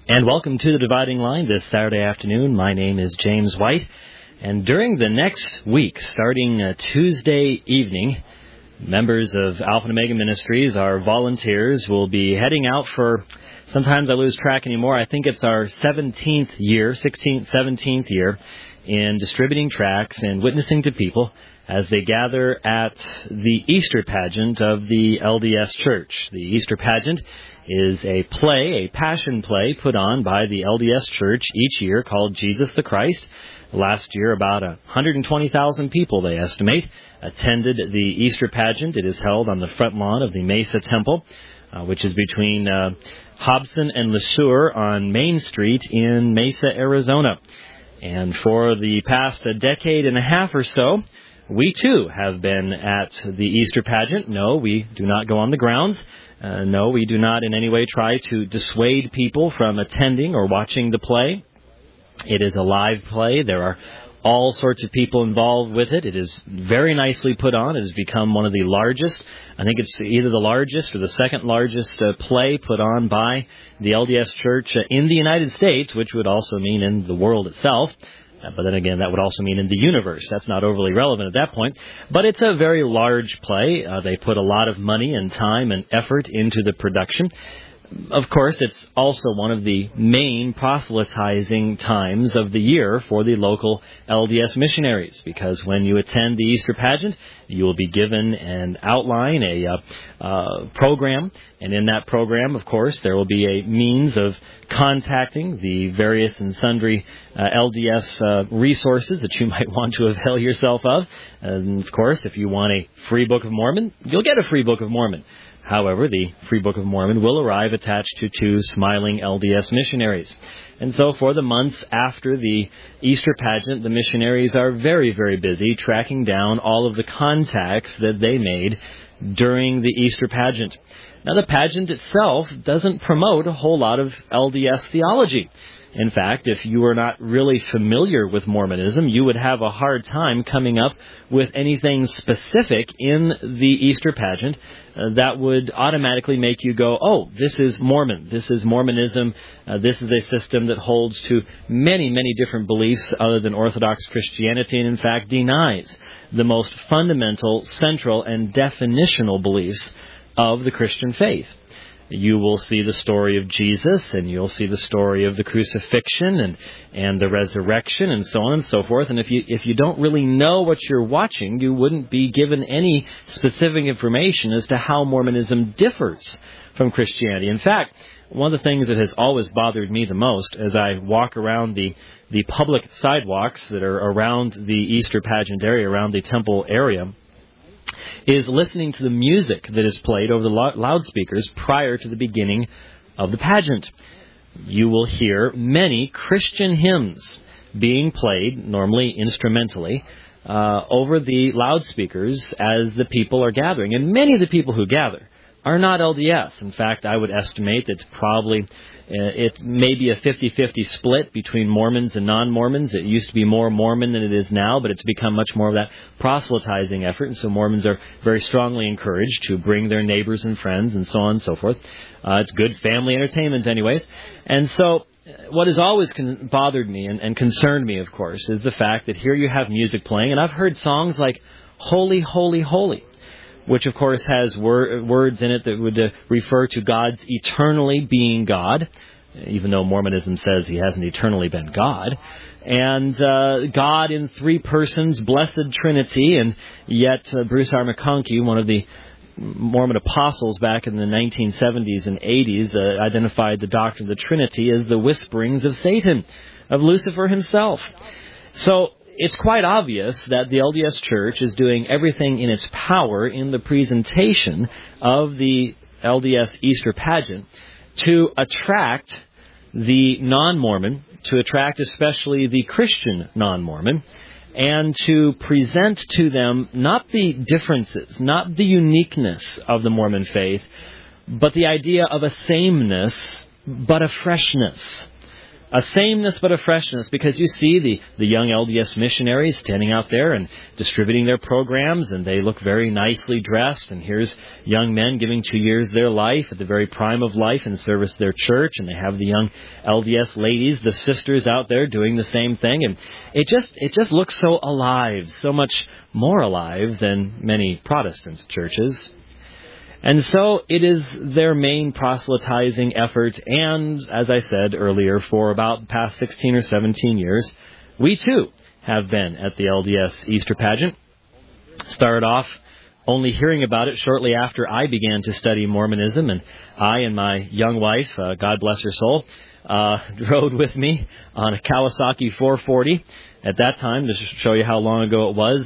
And welcome to the Dividing Line this Saturday afternoon. My name is James White. And during the next week, starting Tuesday evening, members of Alpha and Omega Ministries, our volunteers, will be heading out for, sometimes I lose track anymore, I think it's our 16th, 17th year in distributing tracts and witnessing to people as they gather at the Easter pageant of the LDS Church. The Easter pageant is a play, a passion play put on by the LDS Church each year called Jesus the Christ. Last year, about 120,000 people, they estimate, attended the Easter pageant. It is held on the front lawn of the Mesa Temple, which is between Hobson and LeSueur on Main Street in Mesa, Arizona. And for the past decade and a half or so, we too have been at the Easter pageant. No, we do not go on the grounds. No, we do not in any way try to dissuade people from attending or watching the play. It is a live play. There are all sorts of people involved with it. It is very nicely put on. It has become one of the largest, I think it's either the largest or the second largest play put on by the LDS Church in the United States, which would also mean in the world itself. But then again, that would also mean in the universe. That's not overly relevant at that point. But it's a very large play. They put a lot of money and time and effort into the production. Of course, it's also one of the main proselytizing times of the year for the local LDS missionaries, because when you attend the Easter pageant, you will be given an outline, a program, and in that program, of course, there will be a means of contacting the various and sundry LDS resources that you might want to avail yourself of. And, of course, if you want a free Book of Mormon, you'll get a free Book of Mormon. However, the Free Book of Mormon will arrive attached to 2 smiling LDS missionaries. And so for the months after the Easter pageant, the missionaries are very, very busy tracking down all of the contacts that they made during the Easter pageant. Now, the pageant itself doesn't promote a whole lot of LDS theology. In fact, if you are not really familiar with Mormonism, you would have a hard time coming up with anything specific in the Easter pageant that would automatically make you go, oh, this is Mormon, this is Mormonism, this is a system that holds to many, many different beliefs other than Orthodox Christianity, and in fact denies the most fundamental, central, and definitional beliefs of the Christian faith. You will see the story of Jesus, and you'll see the story of the crucifixion and the resurrection, and so on and so forth. And if you don't really know what you're watching, you wouldn't be given any specific information as to how Mormonism differs from Christianity. In fact, one of the things that has always bothered me the most as I walk around the public sidewalks that are around the Easter pageant area, around the temple area, is listening to the music that is played over the loudspeakers prior to the beginning of the pageant. You will hear many Christian hymns being played, normally instrumentally, over the loudspeakers as the people are gathering. And many of the people who gather are not LDS. In fact, I would estimate that probably it may be a 50-50 split between Mormons and non-Mormons. It used to be more Mormon than it is now, but it's become much more of that proselytizing effort. And so Mormons are very strongly encouraged to bring their neighbors and friends and so on and so forth. It's good family entertainment anyways. And so what has always bothered me and concerned me, of course, is the fact that here you have music playing, and I've heard songs like Holy, Holy, Holy, which, of course, has words in it that would refer to God's eternally being God, even though Mormonism says he hasn't eternally been God, and God in 3 persons, blessed Trinity, and yet Bruce R. McConkie, one of the Mormon apostles back in the 1970s and 80s, identified the doctrine of the Trinity as the whisperings of Satan, of Lucifer himself. So it's quite obvious that the LDS Church is doing everything in its power in the presentation of the LDS Easter pageant to attract the non-Mormon, to attract especially the Christian non-Mormon, and to present to them not the differences, not the uniqueness of the Mormon faith, but the idea of a sameness, but a freshness. a sameness but a freshness, because you see the young LDS missionaries standing out there and distributing their programs, and they look very nicely dressed, and here's young men giving 2 years of their life at the very prime of life in service to their church, and they have the young LDS ladies, the sisters out there doing the same thing, and it just looks so alive, so much more alive than many Protestant churches. And so it is their main proselytizing effort, and as I said earlier, for about the past 16 or 17 years, we too have been at the LDS Easter pageant. Started off only hearing about it shortly after I began to study Mormonism, and I and my young wife, God bless her soul, rode with me on a Kawasaki 440. At that time, to show you how long ago it was,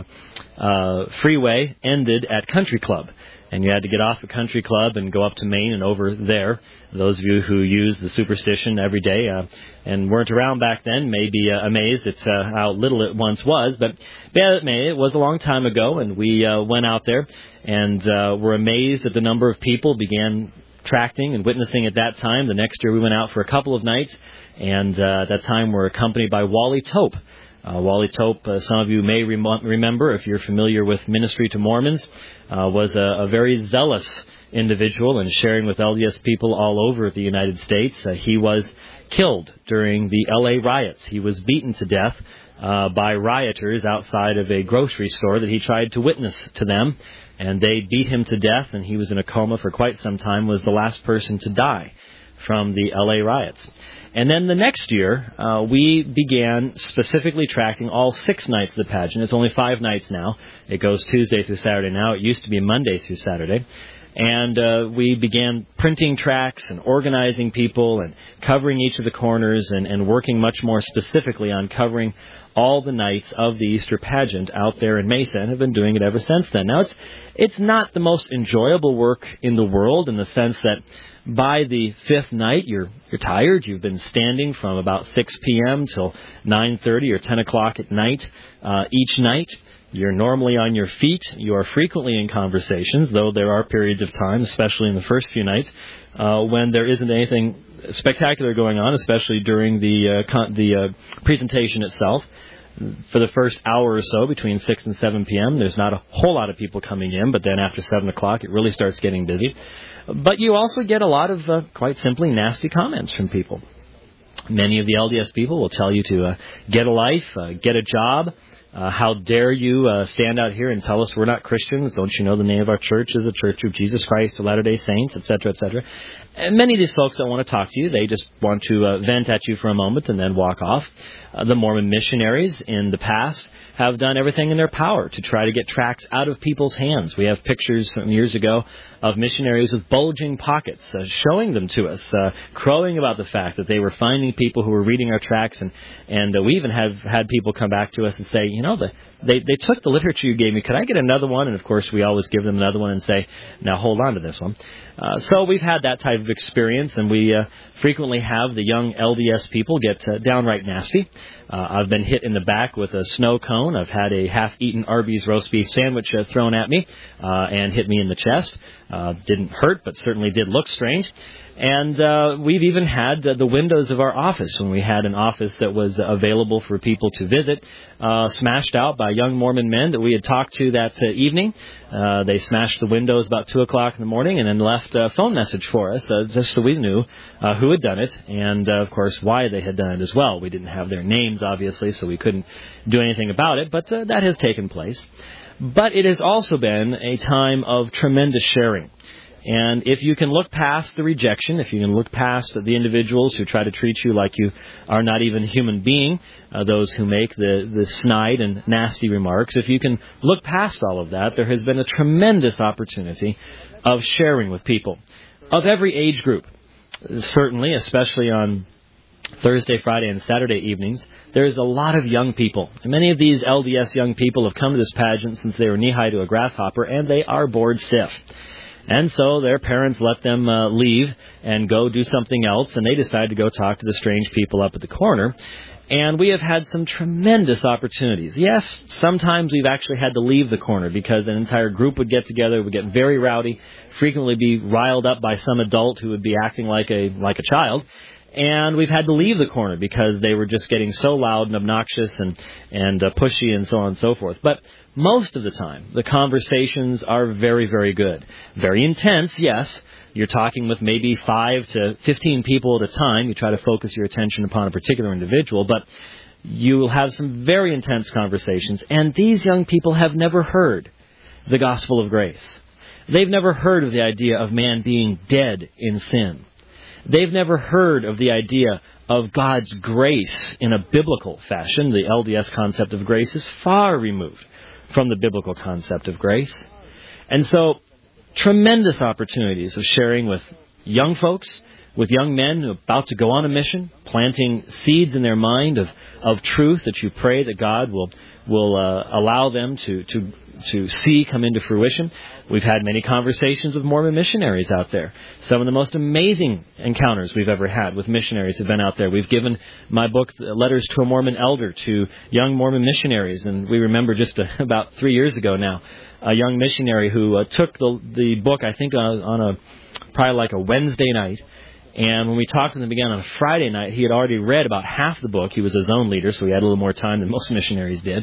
the freeway ended at Country Club. And you had to get off the Country Club and go up to Maine and over there. Those of you who use the superstition every day and weren't around back then may be amazed at how little it once was. But it was a long time ago, and we went out there and were amazed at the number of people began tracting and witnessing at that time. The next year we went out for a couple of nights, and at that time were accompanied by Wally Tope. Wally Tope, some of you may remember, if you're familiar with Ministry to Mormons, was a very zealous individual in sharing with LDS people all over the United States. He was killed during the L.A. riots. He was beaten to death by rioters outside of a grocery store that he tried to witness to them, and they beat him to death, and he was in a coma for quite some time, was the last person to die from the L.A. riots. And then the next year, we began specifically tracking all 6 nights of the pageant. It's only 5 nights now. It goes Tuesday through Saturday now. It used to be Monday through Saturday. And we began printing tracts and organizing people and covering each of the corners and working much more specifically on covering all the nights of the Easter pageant out there in Mesa, and have been doing it ever since then. Now, it's not the most enjoyable work in the world, in the sense that by the 5th night, you're tired. You've been standing from about 6 p.m. till 9:30 or 10 o'clock at night each night. You're normally on your feet. You are frequently in conversations, though there are periods of time, especially in the first few nights, when there isn't anything spectacular going on, especially during the presentation itself. For the first hour or so, between 6 and 7 p.m., there's not a whole lot of people coming in, but then after 7 o'clock, it really starts getting busy. But you also get a lot of, quite simply, nasty comments from people. Many of the LDS people will tell you to get a life, get a job. How dare you stand out here and tell us we're not Christians? Don't you know the name of our church is the Church of Jesus Christ of Latter-day Saints, etc., etc. And many of these folks don't want to talk to you. They just want to vent at you for a moment and then walk off. The Mormon missionaries in the past have done everything in their power to try to get tracts out of people's hands. We have pictures from years ago of missionaries with bulging pockets showing them to us, crowing about the fact that they were finding people who were reading our tracts, and we even have had people come back to us and say, you know, they took the literature you gave me. Could I get another one? And, of course, we always give them another one and say, now hold on to this one. So we've had that type of experience, and we frequently have the young LDS people get downright nasty. I've been hit in the back with a snow cone. I've had a half-eaten Arby's roast beef sandwich thrown at me and hit me in the chest. Didn't hurt, but certainly did look strange. And we've even had the windows of our office, when we had an office that was available for people to visit, smashed out by young Mormon men that we had talked to that evening. They smashed the windows about 2 o'clock in the morning and then left a phone message for us, just so we knew who had done it and, of course, why they had done it as well. We didn't have their names, obviously, so we couldn't do anything about it, but that has taken place. But it has also been a time of tremendous sharing. And if you can look past the rejection, if you can look past the individuals who try to treat you like you are not even a human being, those who make the snide and nasty remarks, if you can look past all of that, there has been a tremendous opportunity of sharing with people of every age group. Certainly, especially on Thursday, Friday, and Saturday evenings, there's a lot of young people. And many of these LDS young people have come to this pageant since they were knee-high to a grasshopper, and they are bored stiff. And so their parents let them leave and go do something else, and they decide to go talk to the strange people up at the corner. And we have had some tremendous opportunities. Yes, sometimes we've actually had to leave the corner because an entire group would get together, would get very rowdy, frequently be riled up by some adult who would be acting like a child. And we've had to leave the corner because they were just getting so loud and obnoxious and pushy and so on and so forth. But most of the time, the conversations are very, very good. Very intense, yes. You're talking with maybe 5 to 15 people at a time. You try to focus your attention upon a particular individual, but you will have some very intense conversations. And these young people have never heard the gospel of grace. They've never heard of the idea of man being dead in sin. They've never heard of the idea of God's grace in a biblical fashion. The LDS concept of grace is far removed from the biblical concept of grace. And so, tremendous opportunities of sharing with young folks, with young men who are about to go on a mission, planting seeds in their mind of truth that you pray that God will allow them to see come into fruition. We've had many conversations with Mormon missionaries out there. Some of the most amazing encounters we've ever had with missionaries have been out there. We've given my book, Letters to a Mormon Elder, to young Mormon missionaries. And we remember just about 3 years ago now, a young missionary who took the book, I think, on probably like a Wednesday night. And when we talked to him again on a Friday night, he had already read about half the book. He was a zone leader, so he had a little more time than most missionaries did.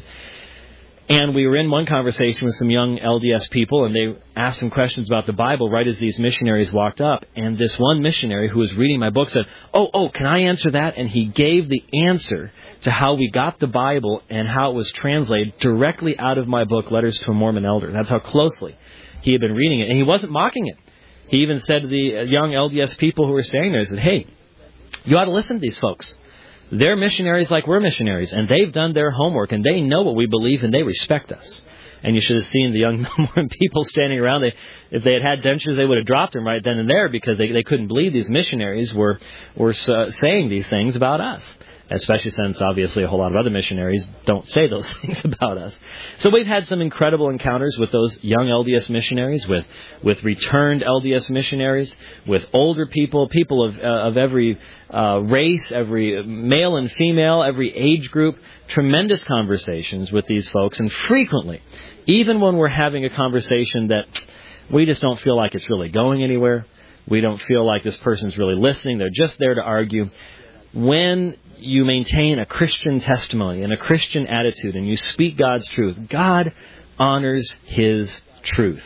And we were in one conversation with some young LDS people, and they asked some questions about the Bible right as these missionaries walked up. And this one missionary who was reading my book said, Oh, can I answer that? And he gave the answer to how we got the Bible and how it was translated directly out of my book, Letters to a Mormon Elder. That's how closely he had been reading it. And he wasn't mocking it. He even said to the young LDS people who were staying there, he said, hey, you ought to listen to these folks. They're missionaries like we're missionaries, and they've done their homework, and they know what we believe, and they respect us. And you should have seen the young Mormon people standing around. If they had dentures, they would have dropped them right then and there because they couldn't believe these missionaries were saying these things about us. Especially since, obviously, a whole lot of other missionaries don't say those things about us. So we've had some incredible encounters with those young LDS missionaries, with returned LDS missionaries, with older people of every race, every male and female, every age group. Tremendous conversations with these folks. And frequently, even when we're having a conversation that we just don't feel like it's really going anywhere, we don't feel like this person's really listening, they're just there to argue, when you maintain a Christian testimony and a Christian attitude and you speak God's truth, God honors His truth.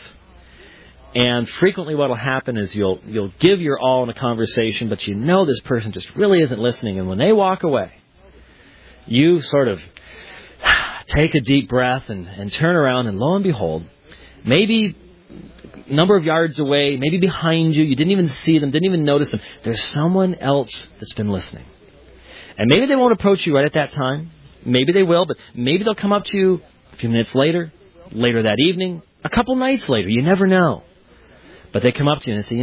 And frequently what will happen is you'll give your all in a conversation, but you know this person just really isn't listening. And when they walk away, you sort of take a deep breath and turn around, and lo and behold, maybe a number of yards away, maybe behind you, you didn't even see them, didn't even notice them, there's someone else that's been listening. And maybe they won't approach you right at that time. Maybe they will, but maybe they'll come up to you a few minutes later that evening, a couple nights later. You never know. But they come up to you and say,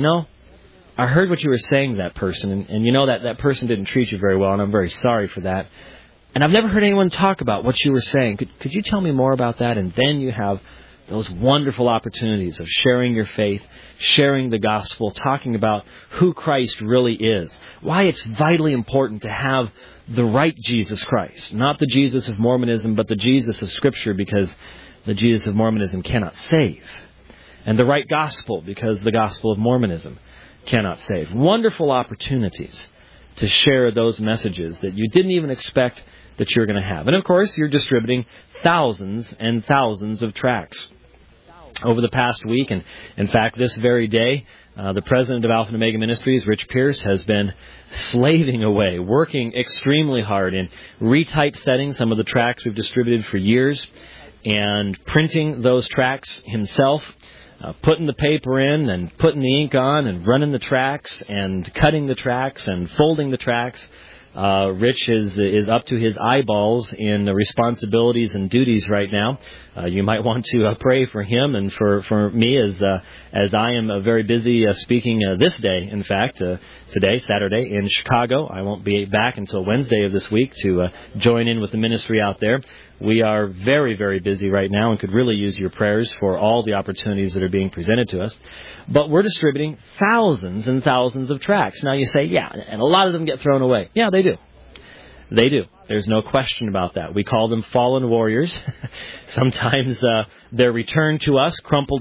I heard what you were saying to that person, and that person didn't treat you very well, and I'm very sorry for that. And I've never heard anyone talk about what you were saying. Could you tell me more about that? And then you have those wonderful opportunities of sharing your faith, sharing the gospel, talking about who Christ really is, why it's vitally important to have the right Jesus Christ, not the Jesus of Mormonism, but the Jesus of Scripture, because the Jesus of Mormonism cannot save, and the right gospel, because the gospel of Mormonism cannot save. Wonderful opportunities to share those messages that you didn't even expect that you're going to have. And of course, you're distributing thousands and thousands of tracts. Over the past week, and in fact this very day, the president of Alpha and Omega Ministries, Rich Pierce, has been slaving away, working extremely hard in retypesetting some of the tracts we've distributed for years, and printing those tracts himself, putting the paper in and putting the ink on and running the tracts and cutting the tracts and folding the tracts. Rich is up to his eyeballs in the responsibilities and duties right now. You might want to pray for him and for me as I am very busy speaking this day. In fact, today, Saturday, in Chicago. I won't be back until Wednesday of this week to join in with the ministry out there. We are very, very busy right now and could really use your prayers for all the opportunities that are being presented to us. But we're distributing thousands and thousands of tracts. Now you say, yeah, and a lot of them get thrown away. Yeah, they do. They do. There's no question about that. We call them fallen warriors. Sometimes they're returned to us crumpled up,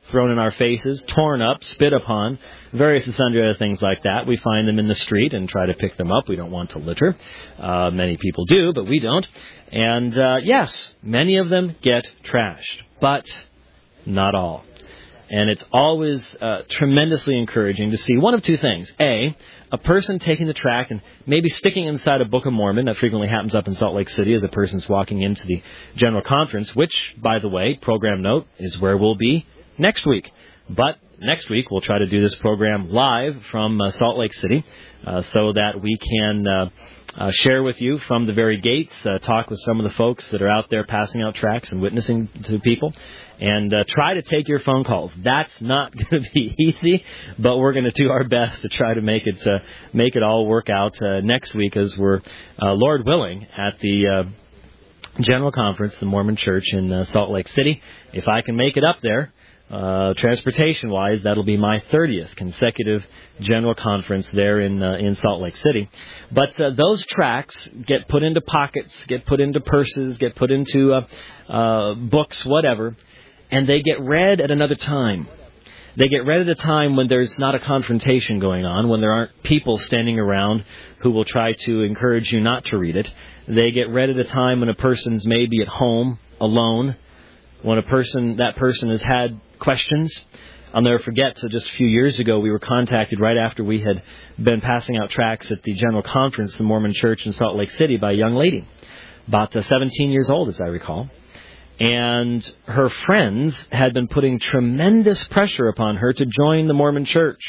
thrown in our faces, torn up, spit upon, various and sundry other things like that. We find them in the street and try to pick them up. We don't want to litter. Many people do, but we don't. And yes, many of them get trashed, but not all. And it's always tremendously encouraging to see one of two things. A person taking the tract and maybe sticking inside a Book of Mormon. That frequently happens up in Salt Lake City as a person's walking into the General Conference, which, by the way, program note, is where we'll be next week. But next week we'll try to do this program live from Salt Lake City so that we can share with you from the very gates, talk with some of the folks that are out there passing out tracts and witnessing to people, and try to take your phone calls. That's not going to be easy, but we're going to do our best to try to make it all work out next week as we're, Lord willing, at the General Conference, the Mormon Church in Salt Lake City. If I can make it up there, transportation-wise, that'll be my 30th consecutive General Conference there in Salt Lake City. But those tracts get put into pockets, get put into purses, get put into books, whatever, and they get read at another time. They get read at a time when there's not a confrontation going on, when there aren't people standing around who will try to encourage you not to read it. They get read at a time when a person's maybe at home, alone, when that person has had questions. I'll never forget, so just a few years ago, we were contacted right after we had been passing out tracts at the General Conference, the Mormon Church in Salt Lake City, by a young lady, about 17 years old, as I recall. And her friends had been putting tremendous pressure upon her to join the Mormon Church.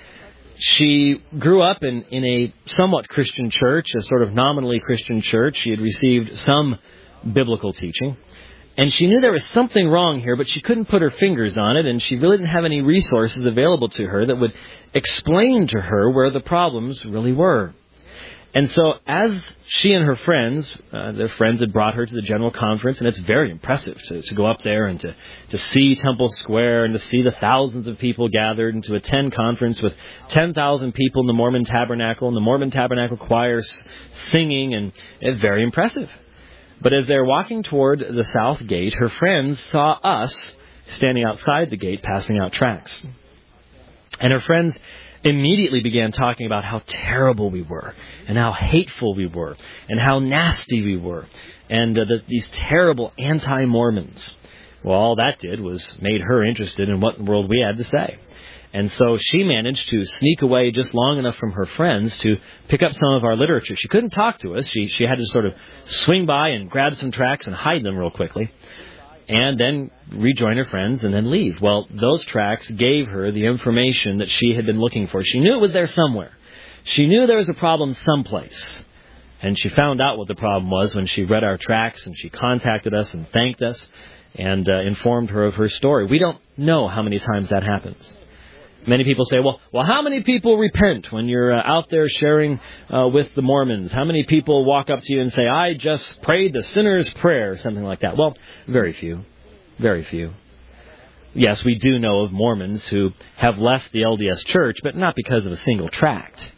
She grew up in a somewhat Christian church, a sort of nominally Christian church. She had received some biblical teaching. And she knew there was something wrong here, but she couldn't put her fingers on it, and she really didn't have any resources available to her that would explain to her where the problems really were. And so as she and her friends, their friends had brought her to the General Conference, and it's very impressive to go up there and to see Temple Square and to see the thousands of people gathered and to attend conference with 10,000 people in the Mormon Tabernacle and the Mormon Tabernacle choir singing, and it's very impressive. But as they're walking toward the south gate, her friends saw us standing outside the gate passing out tracts. And her friends immediately began talking about how terrible we were, and how hateful we were, and how nasty we were, and these terrible anti-Mormons. Well, all that did was made her interested in what in the world we had to say. And so she managed to sneak away just long enough from her friends to pick up some of our literature. She couldn't talk to us. She had to sort of swing by and grab some tracts and hide them real quickly, and then rejoin her friends and then leave. Well, those tracts gave her the information that she had been looking for. She knew it was there somewhere. She knew there was a problem someplace. And she found out what the problem was when she read our tracts, and she contacted us and thanked us and informed her of her story. We don't know how many times that happens. Many people say, well, how many people repent when you're out there sharing with the Mormons? How many people walk up to you and say, I just prayed the sinner's prayer, something like that? Well, very few. Very few. Yes, we do know of Mormons who have left the LDS Church, but not because of a single tract.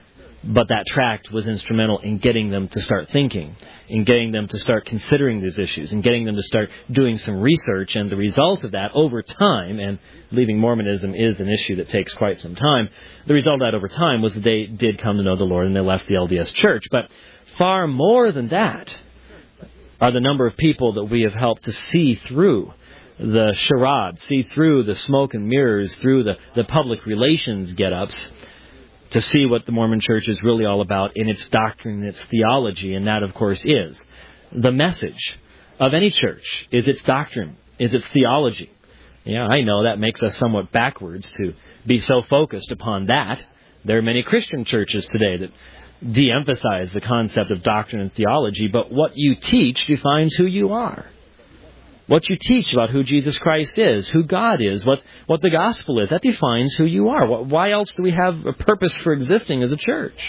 But that tract was instrumental in getting them to start thinking, in getting them to start considering these issues, and getting them to start doing some research. And the result of that over time, and leaving Mormonism is an issue that takes quite some time, the result of that over time was that they did come to know the Lord and they left the LDS Church. But far more than that are the number of people that we have helped to see through the charade, see through the smoke and mirrors, through the public relations get-ups, to see what the Mormon Church is really all about in its doctrine and its theology. And that, of course, is the message of any church, is its doctrine, is its theology. Yeah, I know that makes us somewhat backwards to be so focused upon that. There are many Christian churches today that de-emphasize the concept of doctrine and theology, but what you teach defines who you are. What you teach about who Jesus Christ is, who God is, what the gospel is, that defines who you are. Why else do we have a purpose for existing as a church?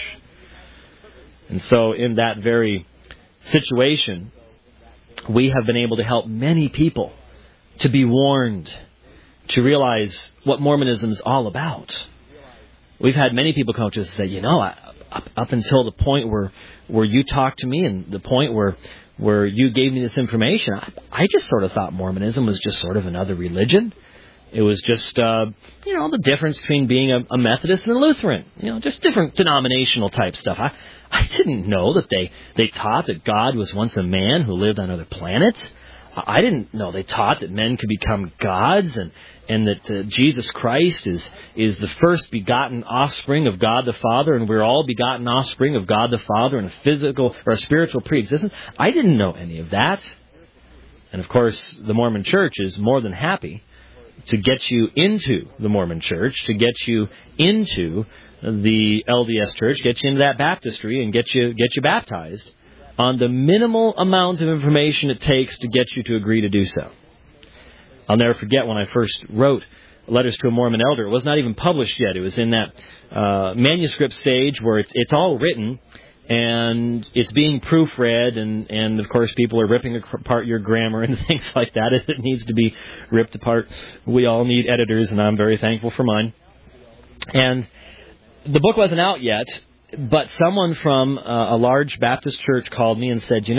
And so in that very situation, we have been able to help many people to be warned, to realize what Mormonism is all about. We've had many people come to us and say, up until the point where you talked to me and the point where you gave me this information, I just sort of thought Mormonism was just sort of another religion. It was just, the difference between being a Methodist and a Lutheran. Just different denominational type stuff. I didn't know that they taught that God was once a man who lived on other planets. I didn't know they taught that men could become gods and that Jesus Christ is the first begotten offspring of God the Father, and we're all begotten offspring of God the Father in a physical or a spiritual preexistence. I didn't know any of that. And of course, the Mormon Church is more than happy to get you into the Mormon Church, to get you into the LDS Church, get you into that baptistry, and get you baptized on the minimal amount of information it takes to get you to agree to do so. I'll never forget when I first wrote Letters to a Mormon Elder. It was not even published yet. It was in that manuscript stage where it's all written and it's being proofread, and of course people are ripping apart your grammar and things like that. It needs to be ripped apart. We all need editors, and I'm very thankful for mine. And the book wasn't out yet, but someone from a large Baptist church called me and said,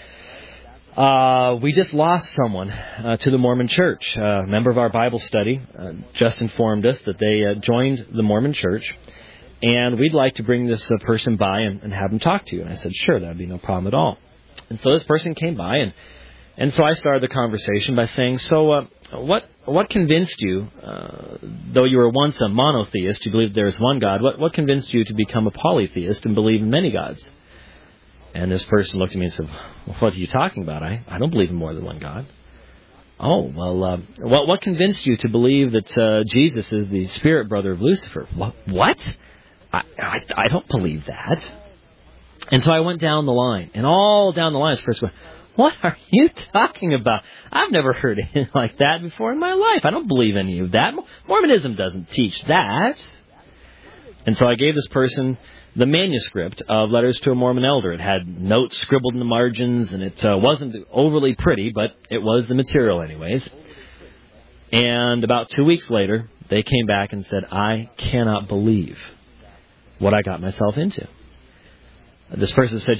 we just lost someone to the Mormon Church. A member of our Bible study just informed us that they joined the Mormon Church, and we'd like to bring this person by and have him talk to you. And I said, sure, that would be no problem at all. And so this person came by, and so I started the conversation by saying, so what convinced you, though you were once a monotheist, you believed there is one God, what convinced you to become a polytheist and believe in many gods? And this person looked at me and said, well, what are you talking about? I don't believe in more than one God. Oh, well, what convinced you to believe that Jesus is the spirit brother of Lucifer? What? I don't believe that. And so I went down the line, and all down the line, this person went, what are you talking about? I've never heard anything like that before in my life. I don't believe any of that. Mormonism doesn't teach that. And so I gave this person the manuscript of Letters to a Mormon Elder. It had notes scribbled in the margins, and it wasn't overly pretty, but it was the material anyways. And about 2 weeks later, they came back and said, I cannot believe what I got myself into. This person said,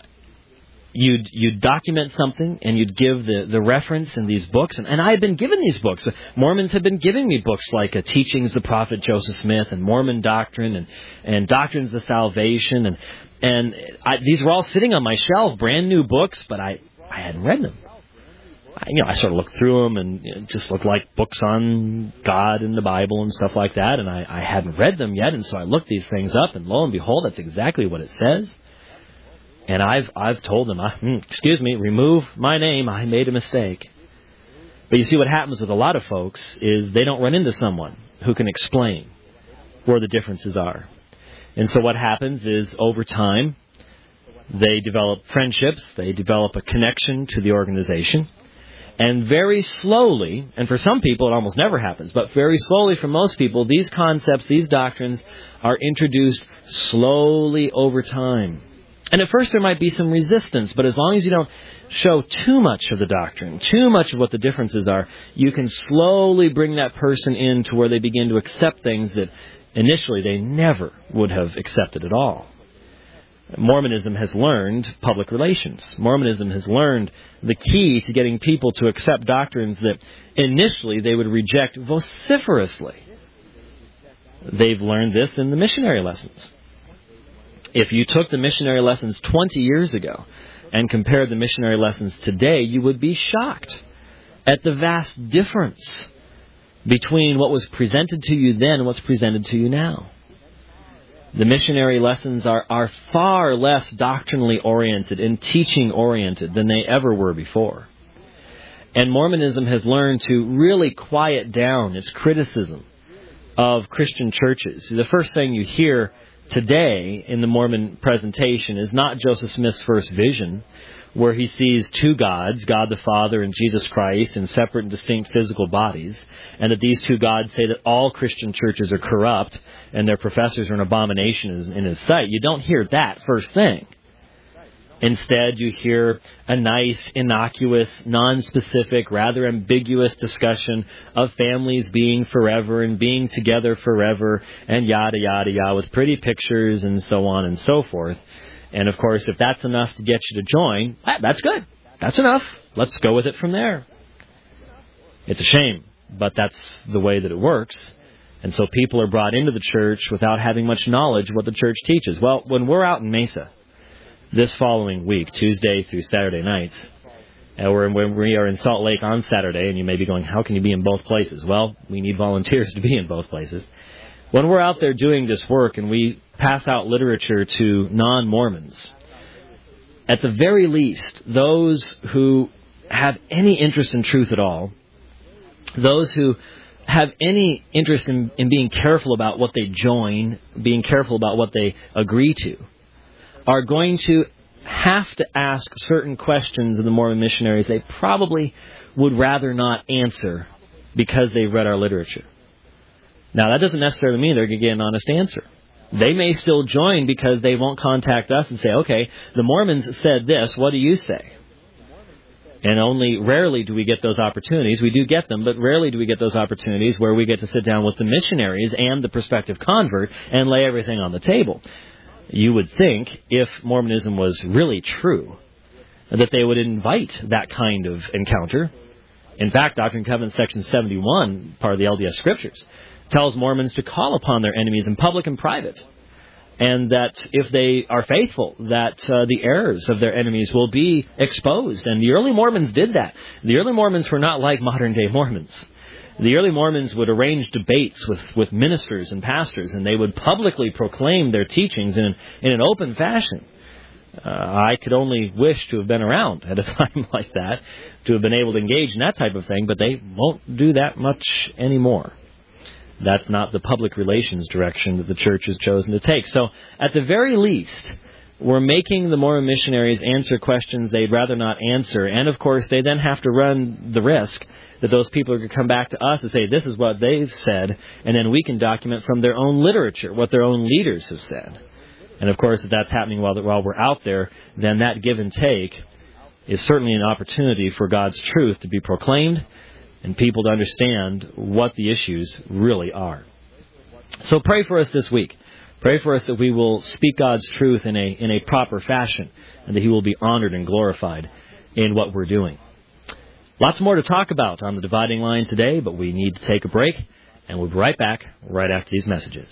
you'd document something and you'd give the reference in these books. And I had been given these books. Mormons had been giving me books like Teachings of the Prophet Joseph Smith and Mormon Doctrine and Doctrines of Salvation. And these were all sitting on my shelf, brand new books, but I hadn't read them. I sort of looked through them and it just looked like books on God and the Bible and stuff like that. And I hadn't read them yet. And so I looked these things up, and lo and behold, that's exactly what it says. And I've told them, excuse me, remove my name. I made a mistake. But you see, what happens with a lot of folks is they don't run into someone who can explain where the differences are. And so what happens is, over time, they develop friendships. They develop a connection to the organization. And very slowly, and for some people it almost never happens, but very slowly for most people, these concepts, these doctrines are introduced slowly over time. And at first there might be some resistance, but as long as you don't show too much of the doctrine, too much of what the differences are, you can slowly bring that person in to where they begin to accept things that initially they never would have accepted at all. Mormonism has learned public relations. Mormonism has learned the key to getting people to accept doctrines that initially they would reject vociferously. They've learned this in the missionary lessons. If you took the missionary lessons 20 years ago and compared the missionary lessons today, you would be shocked at the vast difference between what was presented to you then and what's presented to you now. The missionary lessons are far less doctrinally oriented and teaching oriented than they ever were before. And Mormonism has learned to really quiet down its criticism of Christian churches. The first thing you hear today in the Mormon presentation is not Joseph Smith's first vision, where he sees two gods, God the Father and Jesus Christ, in separate and distinct physical bodies, and that these two gods say that all Christian churches are corrupt and their professors are an abomination in his sight. You don't hear that first thing. Instead, you hear a nice, innocuous, non-specific, rather ambiguous discussion of families being forever and being together forever and yada, yada, yada, with pretty pictures and so on and so forth. And, of course, if that's enough to get you to join, that's good. That's enough. Let's go with it from there. It's a shame but that's the way that it works. And so people are brought into the church without having much knowledge of what the church teaches. Well, when we're out in Mesa this following week, Tuesday through Saturday nights, or when we are in Salt Lake on Saturday, and you may be going, how can you be in both places? Well, we need volunteers to be in both places. When we're out there doing this work and we pass out literature to non-Mormons, at the very least, those who have any interest in truth at all, those who have any interest in being careful about what they join, being careful about what they agree to, are going to have to ask certain questions of the Mormon missionaries they probably would rather not answer because they've read our literature. Now, that doesn't necessarily mean they're going to get an honest answer. They may still join because they won't contact us and say, okay, the Mormons said this, what do you say? And only rarely do we get those opportunities. We do get them, but rarely do we get those opportunities where we get to sit down with the missionaries and the prospective convert and lay everything on the table. You would think, if Mormonism was really true, that they would invite that kind of encounter. In fact, Doctrine and Covenants section 71, part of the LDS Scriptures, tells Mormons to call upon their enemies in public and private, and that if they are faithful, that the errors of their enemies will be exposed. And the early Mormons did that. The early Mormons were not like modern-day Mormons. The early Mormons would arrange debates with ministers and pastors, and they would publicly proclaim their teachings in an open fashion. I could only wish to have been around at a time like that, to have been able to engage in that type of thing, but they won't do that much anymore. That's not the public relations direction that the church has chosen to take. So, at the very least, we're making the Mormon missionaries answer questions they'd rather not answer. And, of course, they then have to run the risk that those people are going to come back to us and say, this is what they've said, and then we can document from their own literature what their own leaders have said. And, of course, if that's happening while we're out there, then that give and take is certainly an opportunity for God's truth to be proclaimed and people to understand what the issues really are. So pray for us this week. Pray for us that we will speak God's truth in a proper fashion, and that He will be honored and glorified in what we're doing. Lots more to talk about on the Dividing Line today, but we need to take a break, and we'll be right back right after these messages.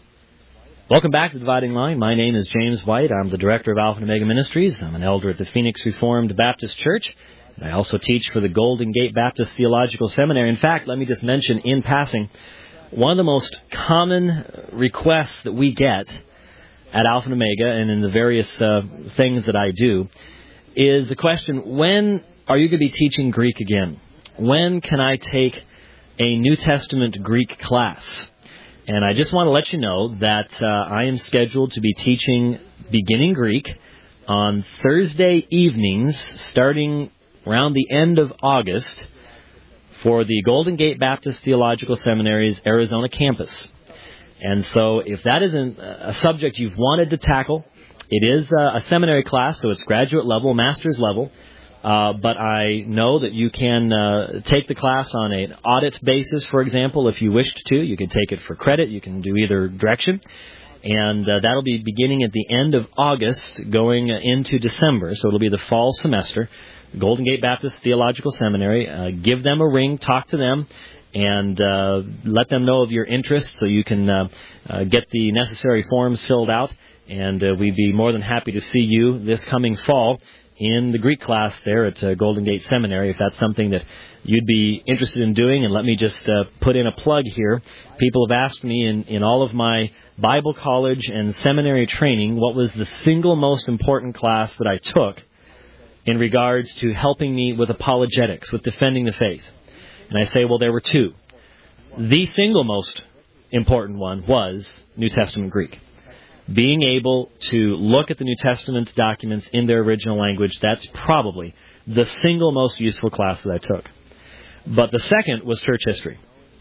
Welcome back to the Dividing Line. My name is James White. I'm the director of Alpha and Omega Ministries. I'm an elder at the Phoenix Reformed Baptist Church. And I also teach for the Golden Gate Baptist Theological Seminary. In fact, let me just mention in passing, one of the most common requests that we get at Alpha and Omega and in the various things that I do is the question, when are you going to be teaching Greek again? When can I take a New Testament Greek class? And I just want to let you know that I am scheduled to be teaching beginning Greek on Thursday evenings starting around the end of August for the Golden Gate Baptist Theological Seminary's Arizona campus. And so if that isn't a subject you've wanted to tackle, it is a seminary class, so it's graduate level, master's level. But I know that you can take the class on an audit basis, for example, if you wished to. You can take it for credit. You can do either direction. And that'll be beginning at the end of August, going into December. So it'll be the fall semester. Golden Gate Baptist Theological Seminary. Give them a ring, talk to them, and let them know of your interest so you can get the necessary forms filled out. And we'd be more than happy to see you this coming fall in the Greek class there at Golden Gate Seminary, if that's something that you'd be interested in doing. And let me just put in a plug here. People have asked me in all of my Bible college and seminary training what was the single most important class that I took in regards to helping me with apologetics, with defending the faith. And I say, well, there were two. The single most important one was New Testament Greek. Being able to look at the New Testament documents in their original language, that's probably the single most useful class that I took. But the second was church history.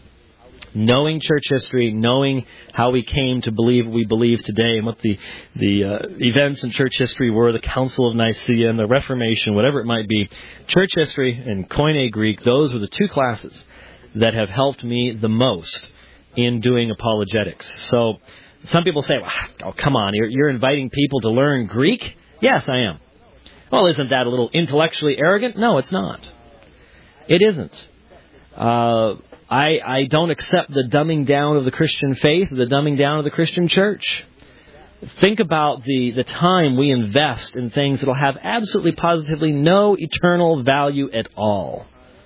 Knowing church history, knowing how we came to believe what we believe today and what the events in church history were, the Council of Nicaea and the Reformation, whatever it might be, church history and Koine Greek, those were the two classes that have helped me the most in doing apologetics. So some people say, oh, come on, you're inviting people to learn Greek? Yes, I am. Well, isn't that a little intellectually arrogant? No, it's not. It isn't. I don't accept the dumbing down of the Christian faith, the dumbing down of the Christian church. Think about the time we invest in things that will have absolutely positively no eternal value at all.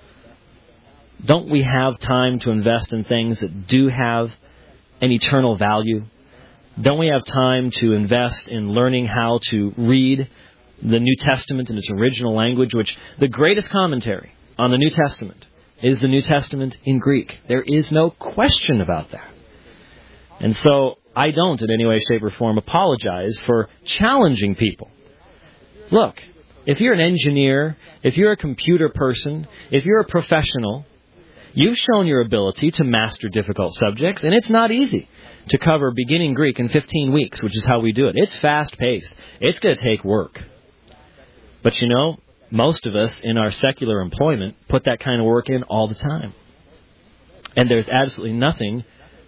Don't we have time to invest in things that do have an eternal value? Don't we have time to invest in learning how to read the New Testament in its original language, which the greatest commentary on the New Testament is the New Testament in Greek? There is no question about that. And so I don't in any way, shape, or form apologize for challenging people. Look, if you're an engineer, if you're a computer person, if you're a professional, you've shown your ability to master difficult subjects, and it's not easy to cover beginning Greek in 15 weeks, which is how we do it. It's fast-paced. It's going to take work. But you know, most of us in our secular employment put that kind of work in all the time. And there's absolutely nothing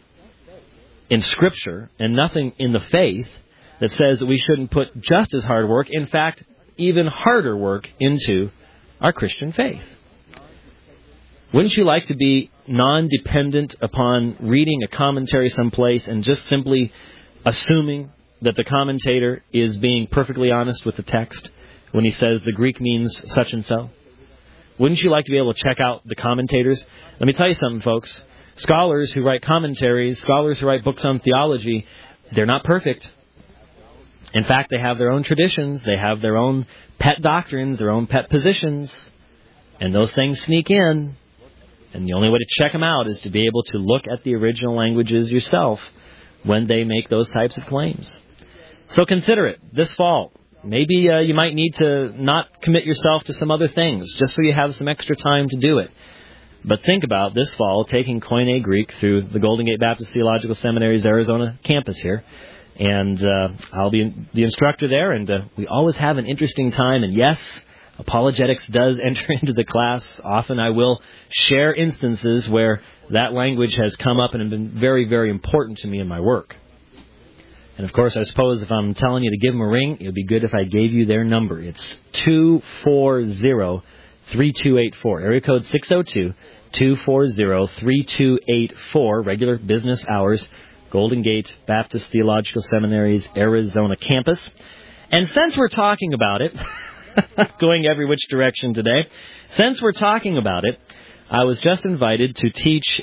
in Scripture and nothing in the faith that says that we shouldn't put just as hard work, in fact, even harder work into our Christian faith. Wouldn't you like to be non-dependent upon reading a commentary someplace and just simply assuming that the commentator is being perfectly honest with the text when he says the Greek means such and so? Wouldn't you like to be able to check out the commentators? Let me tell you something, folks. Scholars who write commentaries, scholars who write books on theology, they're not perfect. In fact, they have their own traditions, they have their own pet doctrines, their own pet positions, and those things sneak in. And the only way to check them out is to be able to look at the original languages yourself when they make those types of claims. So consider it this fall. Maybe you might need to not commit yourself to some other things just so you have some extra time to do it. But think about this fall taking Koine Greek through the Golden Gate Baptist Theological Seminary's Arizona campus here. And I'll be the instructor there, and we always have an interesting time. And yes, apologetics does enter into the class. Often I will share instances where that language has come up and have been very, very important to me in my work. And of course, I suppose if I'm telling you to give them a ring, it would be good if I gave you their number. It's 240-3284, area code 602-240-3284, regular business hours, Golden Gate Baptist Theological Seminary's Arizona campus. And since we're talking about it, going every which direction today, since we're talking about it, I was just invited to teach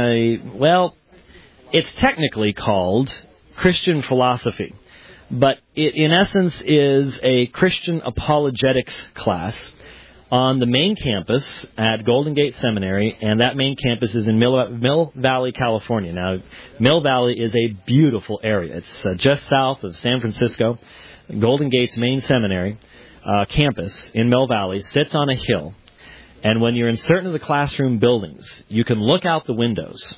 it's technically called Christian philosophy, but it in essence is a Christian apologetics class on the main campus at Golden Gate Seminary, and that main campus is in Mill Valley, California. Now, Mill Valley is a beautiful area. It's just south of San Francisco. Golden Gate's main seminary campus in Mill Valley sits on a hill, and when you're in certain of the classroom buildings, you can look out the windows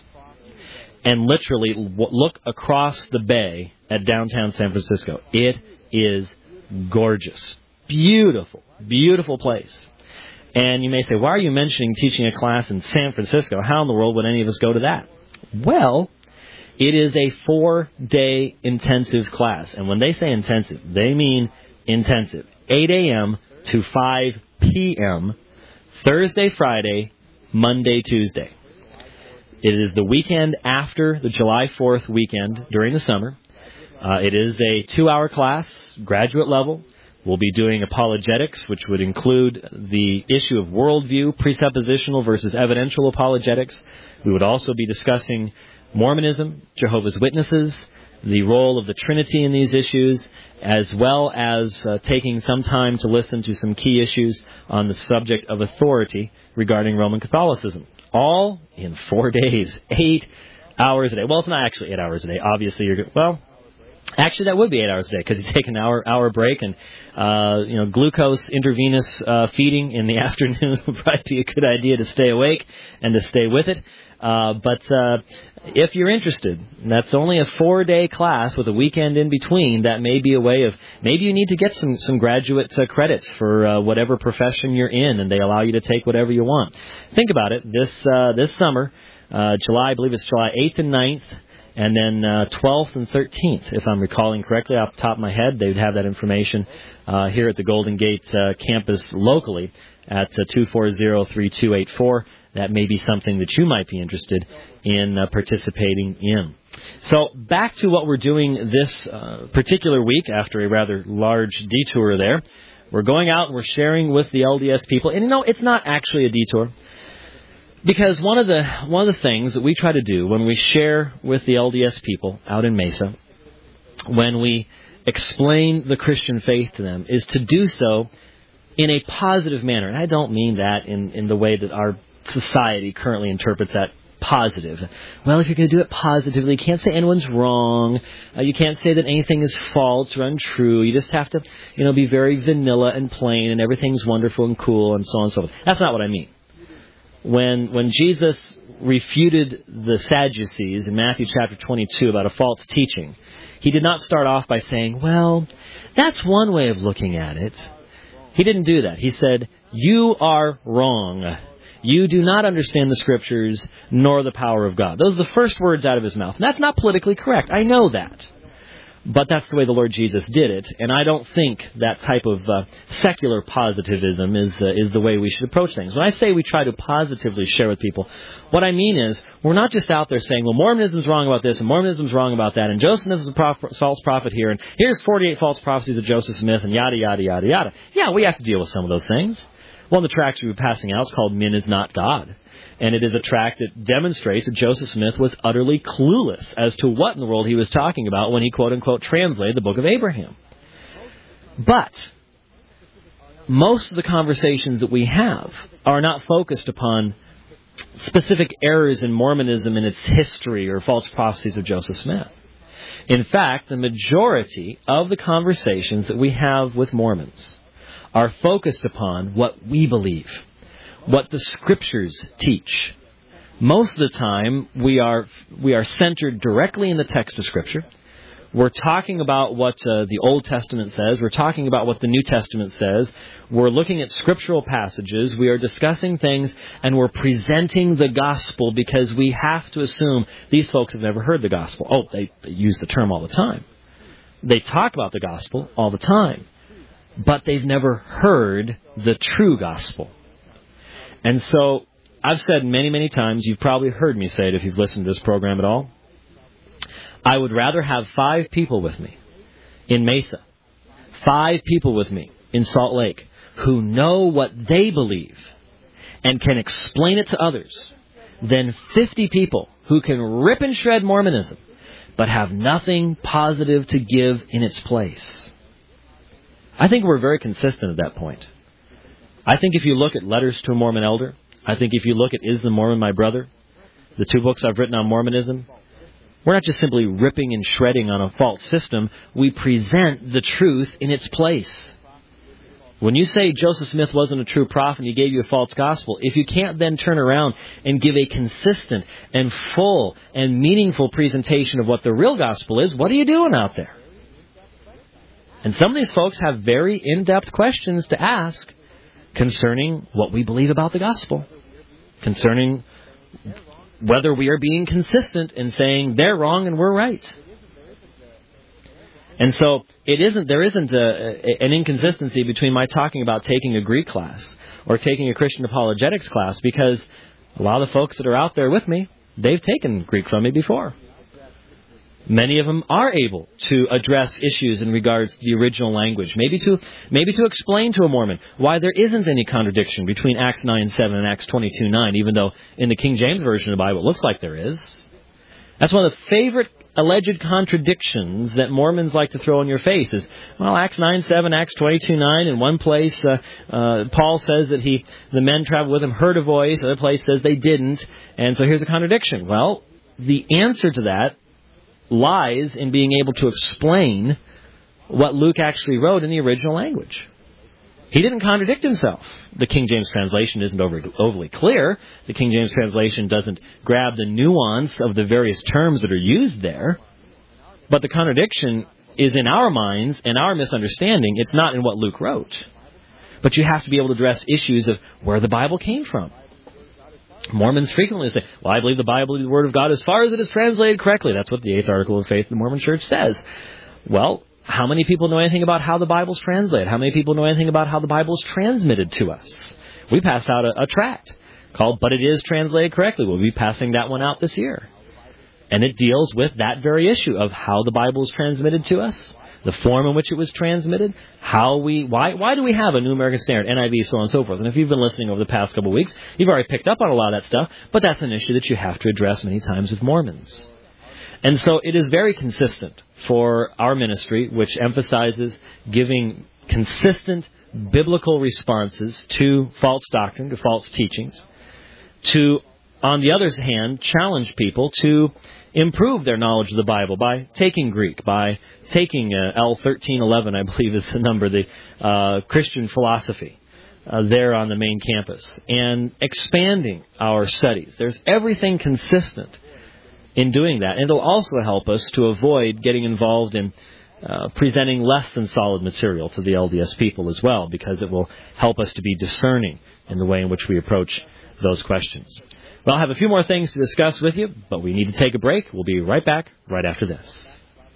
and literally look across the bay at downtown San Francisco. It is gorgeous. Beautiful, beautiful place. And you may say, why are you mentioning teaching a class in San Francisco? How in the world would any of us go to that? Well, it is a 4-day intensive class. And when they say intensive, they mean intensive. 8 a.m. to 5 p.m., Thursday, Friday, Monday, Tuesday. It is the weekend after the July 4th weekend during the summer. It is a 2-hour class, graduate level. We'll be doing apologetics, which would include the issue of worldview, presuppositional versus evidential apologetics. We would also be discussing Mormonism, Jehovah's Witnesses, the role of the Trinity in these issues, as well as taking some time to listen to some key issues on the subject of authority regarding Roman Catholicism. All in 4 days, 8 hours a day. Well, it's not actually 8 hours a day. Obviously, actually, that would be 8 hours a day because you take an hour break, and glucose intravenous feeding in the afternoon would probably be a good idea to stay awake and to stay with it. But if you're interested, that's only a 4-day class with a weekend in between. That may be a way of, maybe you need to get some graduate credits for whatever profession you're in, and they allow you to take whatever you want. Think about it. This summer, July, I believe it's July 8th and 9th, and then 12th and 13th, if I'm recalling correctly off the top of my head. They would have that information here at the Golden Gate campus locally. at 240-3284. That may be something that you might be interested in participating in. So back to what we're doing this particular week after a rather large detour there. We're going out and we're sharing with the LDS people. And it's not actually a detour. Because one of the things that we try to do when we share with the LDS people out in Mesa, when we explain the Christian faith to them, is to do so in a positive manner. And I don't mean that in the way that our society currently interprets that positive. Well, if you're going to do it positively, you can't say anyone's wrong. You can't say that anything is false or untrue. You just have to, be very vanilla and plain and everything's wonderful and cool and so on and so forth. That's not what I mean. When Jesus refuted the Sadducees in Matthew chapter 22 about a false teaching, he did not start off by saying, well, that's one way of looking at it. He didn't do that. He said, you are wrong. You do not understand the Scriptures nor the power of God. Those are the first words out of his mouth. And that's not politically correct. I know that. But that's the way the Lord Jesus did it, and I don't think that type of secular positivism is the way we should approach things. When I say we try to positively share with people, what I mean is we're not just out there saying, well, Mormonism's wrong about this, and Mormonism's wrong about that, and Joseph Smith is a false prophet here, and here's 48 false prophecies of Joseph Smith, and yada, yada, yada, yada. Yeah, we have to deal with some of those things. One of the tracts we were passing out is called Men is Not God. And it is a tract that demonstrates that Joseph Smith was utterly clueless as to what in the world he was talking about when he, quote-unquote, translated the Book of Abraham. But most of the conversations that we have are not focused upon specific errors in Mormonism and its history or false prophecies of Joseph Smith. In fact, the majority of the conversations that we have with Mormons are focused upon what we believe, what the Scriptures teach. Most of the time, we are centered directly in the text of Scripture. We're talking about what the Old Testament says. We're talking about what the New Testament says. We're looking at scriptural passages. We are discussing things, and we're presenting the gospel because we have to assume these folks have never heard the gospel. Oh, they use the term all the time. They talk about the gospel all the time, but they've never heard the true gospel. And so, I've said many, many times, you've probably heard me say it if you've listened to this program at all, I would rather have 5 people with me in Mesa, 5 people with me in Salt Lake, who know what they believe and can explain it to others, than 50 people who can rip and shred Mormonism, but have nothing positive to give in its place. I think we're very consistent at that point. I think if you look at Letters to a Mormon Elder, I think if you look at Is the Mormon My Brother, the 2 books I've written on Mormonism, we're not just simply ripping and shredding on a false system. We present the truth in its place. When you say Joseph Smith wasn't a true prophet and he gave you a false gospel, if you can't then turn around and give a consistent and full and meaningful presentation of what the real gospel is, what are you doing out there? And some of these folks have very in-depth questions to ask concerning what we believe about the gospel, concerning whether we are being consistent in saying they're wrong and we're right. And so there isn't an inconsistency between my talking about taking a Greek class or taking a Christian apologetics class, because a lot of the folks that are out there with me, they've taken Greek from me before. Many of them are able to address issues in regards to the original language. Maybe to explain to a Mormon why there isn't any contradiction between Acts 9:7 and Acts 22:9, even though in the King James Version of the Bible it looks like there is. That's one of the favorite alleged contradictions that Mormons like to throw in your face is, well, Acts 9:7, Acts 22:9, in one place Paul says that the men traveled with him heard a voice, other place says they didn't, and so here's a contradiction. Well, the answer to that lies in being able to explain what Luke actually wrote in the original language. He didn't contradict himself. The King James translation isn't overly clear. The King James translation doesn't grab the nuance of the various terms that are used there. But the contradiction is in our minds and our misunderstanding. It's not in what Luke wrote. But you have to be able to address issues of where the Bible came from. Mormons frequently say, well, I believe the Bible is the Word of God as far as it is translated correctly. That's what the 8th article of faith of the Mormon Church says. Well, how many people know anything about how the Bible's translated? How many people know anything about how the Bible is transmitted to us? We passed out a tract called But It Is Translated Correctly. We'll be passing that one out this year. And it deals with that very issue of how the Bible is transmitted to us, the form in which it was transmitted, why do we have a New American Standard, NIV, so on and so forth. And if you've been listening over the past couple of weeks, you've already picked up on a lot of that stuff, but that's an issue that you have to address many times with Mormons. And so it is very consistent for our ministry, which emphasizes giving consistent biblical responses to false doctrine, to false teachings, to, on the other hand, challenge people to improve their knowledge of the Bible by taking Greek, by taking L1311, I believe is the number, the Christian philosophy there on the main campus, and expanding our studies. There's everything consistent in doing that. And it'll also help us to avoid getting involved in presenting less than solid material to the LDS people as well, because it will help us to be discerning in the way in which we approach those questions. Well, I'll have a few more things to discuss with you, but we need to take a break. We'll be right back right after this.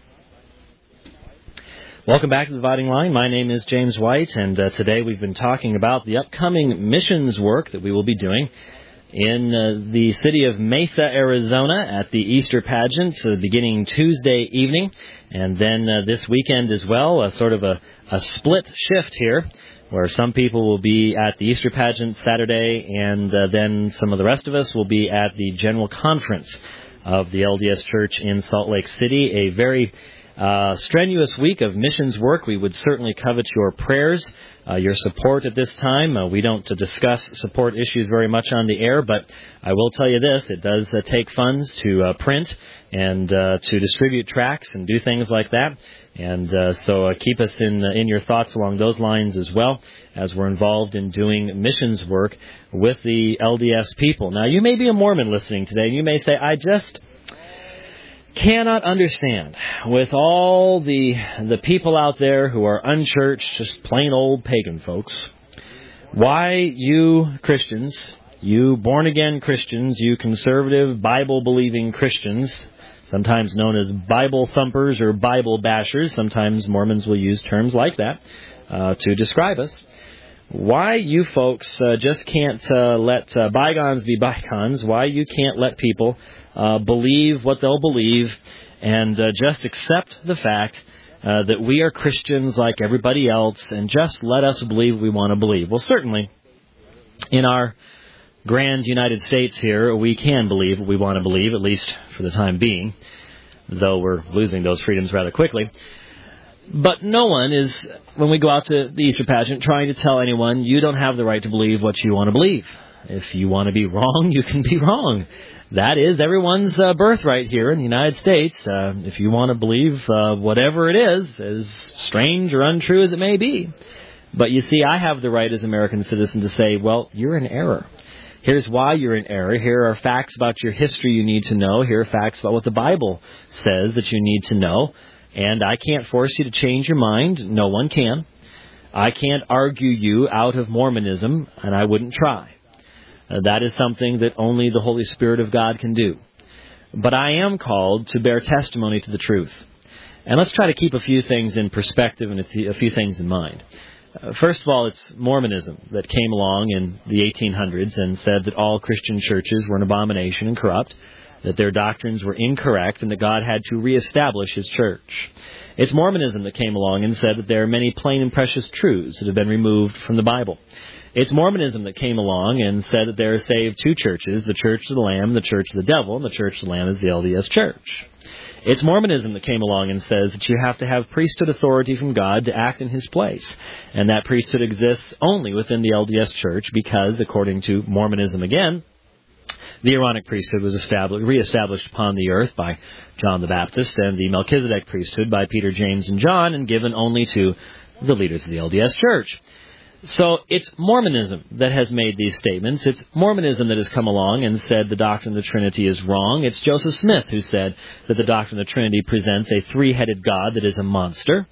Welcome back to the Dividing Line. My name is James White, and today we've been talking about the upcoming missions work that we will be doing in the city of Mesa, Arizona at the Easter pageant beginning Tuesday evening, and then this weekend as well, sort of a split shift here, where some people will be at the Easter pageant Saturday, and then some of the rest of us will be at the General Conference of the LDS Church in Salt Lake City. A very strenuous week of missions work. We would certainly covet your prayers, your support at this time. We don't discuss support issues very much on the air, but I will tell you this, it does take funds to print and to distribute tracts and do things like that. And so keep us in your thoughts along those lines as well, as we're involved in doing missions work with the LDS people. Now, you may be a Mormon listening today, and you may say, I just cannot understand, with all the people out there who are unchurched, just plain old pagan folks, why you Christians, you born-again Christians, you conservative, Bible-believing Christians, sometimes known as Bible thumpers or Bible bashers, sometimes Mormons will use terms like that to describe us, why you folks just can't let bygones be bygones, why you can't let people believe what they'll believe, and just accept the fact that we are Christians like everybody else, and just let us believe what we want to believe. Well, certainly, in our grand United States here, we can believe what we want to believe, at least for the time being, though we're losing those freedoms rather quickly. But no one is, when we go out to the Easter pageant, trying to tell anyone, you don't have the right to believe what you want to believe. If you want to be wrong, you can be wrong. That is everyone's birthright here in the United States. If you want to believe whatever it is, as strange or untrue as it may be. But you see, I have the right as an American citizen to say, well, you're in error. Here's why you're in error. Here are facts about your history you need to know. Here are facts about what the Bible says that you need to know. And I can't force you to change your mind. No one can. I can't argue you out of Mormonism, and I wouldn't try. That is something that only the Holy Spirit of God can do. But I am called to bear testimony to the truth. And let's try to keep a few things in perspective and a few things in mind. First of all, it's Mormonism that came along in the 1800s and said that all Christian churches were an abomination and corrupt, that their doctrines were incorrect, and that God had to reestablish His church. It's Mormonism that came along and said that there are many plain and precious truths that have been removed from the Bible. It's Mormonism that came along and said that there are saved two churches, the Church of the Lamb, the Church of the Devil, and the Church of the Lamb is the LDS Church. It's Mormonism that came along and says that you have to have priesthood authority from God to act in His place. And that priesthood exists only within the LDS Church because, according to Mormonism again, the Aaronic priesthood was reestablished upon the earth by John the Baptist, and the Melchizedek priesthood by Peter, James, and John, and given only to the leaders of the LDS Church. So it's Mormonism that has made these statements. It's Mormonism that has come along and said the doctrine of the Trinity is wrong. It's Joseph Smith who said that the doctrine of the Trinity presents a three-headed God that is a monster.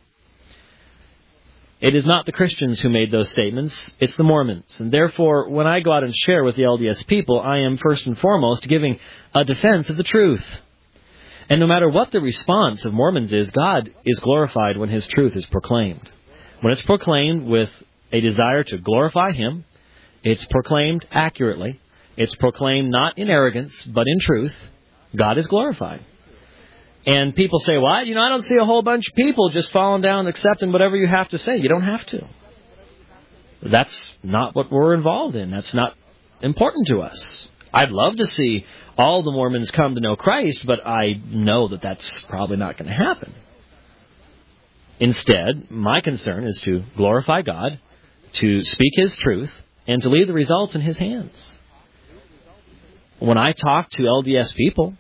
It is not the Christians who made those statements. It's the Mormons. And therefore, when I go out and share with the LDS people, I am first and foremost giving a defense of the truth. And no matter what the response of Mormons is, God is glorified when His truth is proclaimed. When it's proclaimed with a desire to glorify Him It's proclaimed accurately. It's proclaimed not in arrogance, but in truth. God is glorified. And people say, well, I don't see a whole bunch of people just falling down and accepting whatever you have to say. You don't have to. That's not what we're involved in. That's not important to us. I'd love to see all the Mormons come to know Christ, but I know that that's probably not going to happen. Instead, my concern is to glorify God, to speak His truth, and to leave the results in His hands. When I talk to LDS people,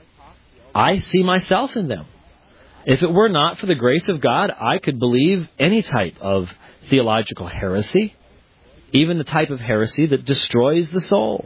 I see myself in them. If it were not for the grace of God, I could believe any type of theological heresy, even the type of heresy that destroys the soul.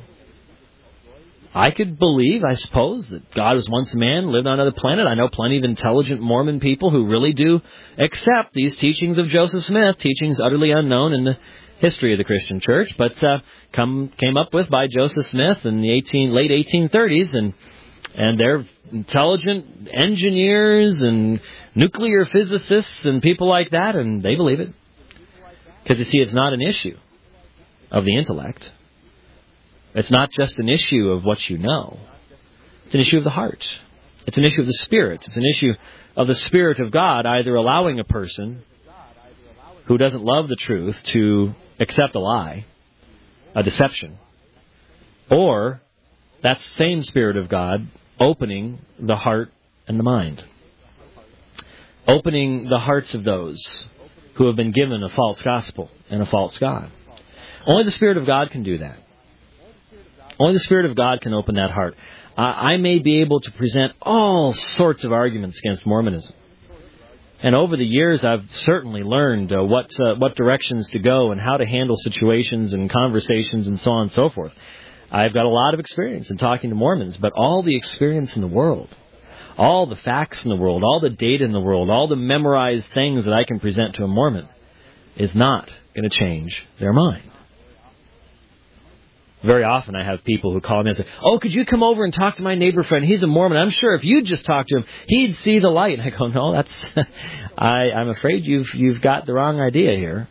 I could believe, I suppose, that God was once a man, lived on another planet. I know plenty of intelligent Mormon people who really do accept these teachings of Joseph Smith, teachings utterly unknown in the history of the Christian church, but came up with by Joseph Smith in the late 1830s, and they're intelligent engineers and nuclear physicists and people like that, and they believe it. Because, you see, it's not an issue of the intellect. It's not just an issue of what you know. It's an issue of the heart. It's an issue of the Spirit. It's an issue of the Spirit of God either allowing a person who doesn't love the truth to accept a lie, a deception, or that same Spirit of God opening the heart and the mind. Opening the hearts of those who have been given a false gospel and a false God. Only the Spirit of God can do that. Only the Spirit of God can open that heart. I may be able to present all sorts of arguments against Mormonism. And over the years, I've certainly learned what directions to go and how to handle situations and conversations and so on and so forth. I've got a lot of experience in talking to Mormons, but all the experience in the world, all the facts in the world, all the data in the world, all the memorized things that I can present to a Mormon is not going to change their mind. Very often I have people who call me and say, oh, could you come over and talk to my neighbor friend? He's a Mormon. I'm sure if you just talk to him, he'd see the light. And I go, no, that's I'm afraid you've got the wrong idea here.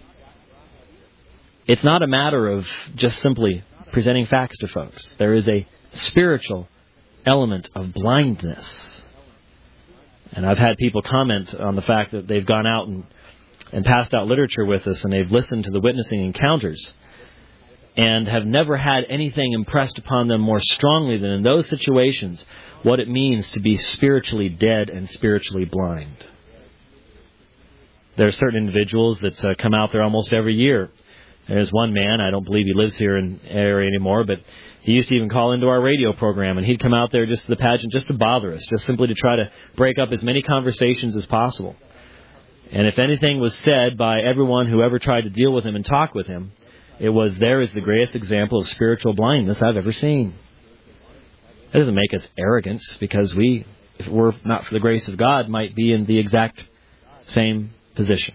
It's not a matter of just simply presenting facts to folks. There is a spiritual element of blindness. And I've had people comment on the fact that they've gone out and passed out literature with us, and they've listened to the witnessing encounters, and have never had anything impressed upon them more strongly than in those situations what it means to be spiritually dead and spiritually blind. There are certain individuals that come out there almost every year. There's one man, I don't believe he lives here in the area anymore, but he used to even call into our radio program, and he'd come out there just to the pageant just to bother us, just simply to try to break up as many conversations as possible. And if anything was said by everyone who ever tried to deal with him and talk with him, it was, there is the greatest example of spiritual blindness I've ever seen. That doesn't make us arrogant, because we, if it were not for the grace of God, might be in the exact same position.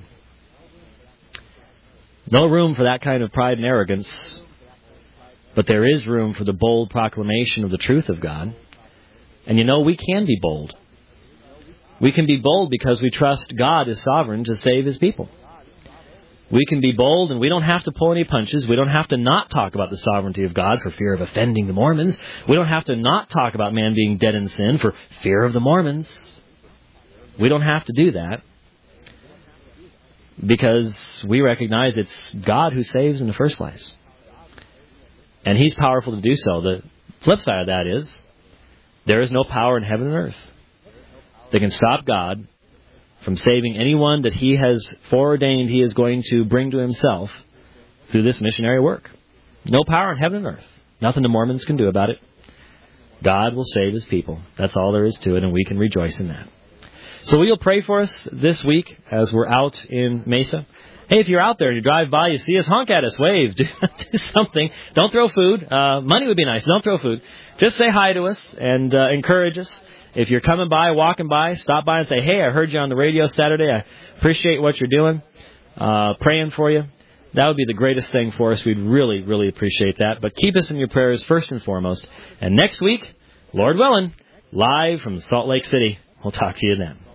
No room for that kind of pride and arrogance, but there is room for the bold proclamation of the truth of God. And we can be bold. We can be bold because we trust God is sovereign to save His people. We can be bold, and we don't have to pull any punches. We don't have to not talk about the sovereignty of God for fear of offending the Mormons. We don't have to not talk about man being dead in sin for fear of the Mormons. We don't have to do that because we recognize it's God who saves in the first place. And He's powerful to do so. The flip side of that is there is no power in heaven and earth that can stop God from saving anyone that He has foreordained He is going to bring to Himself through this missionary work. No power in heaven and earth. Nothing the Mormons can do about it. God will save His people. That's all there is to it, and we can rejoice in that. So will you pray for us this week as we're out in Mesa? Hey, if you're out there and you drive by, you see us, honk at us, wave, do something. Don't throw food. Money would be nice. Don't throw food. Just say hi to us and encourage us. If you're coming by, walking by, stop by and say, hey, I heard you on the radio Saturday. I appreciate what you're doing. Praying for you. That would be the greatest thing for us. We'd really, really appreciate that. But keep us in your prayers first and foremost. And next week, Lord willing, live from Salt Lake City. We'll talk to you then.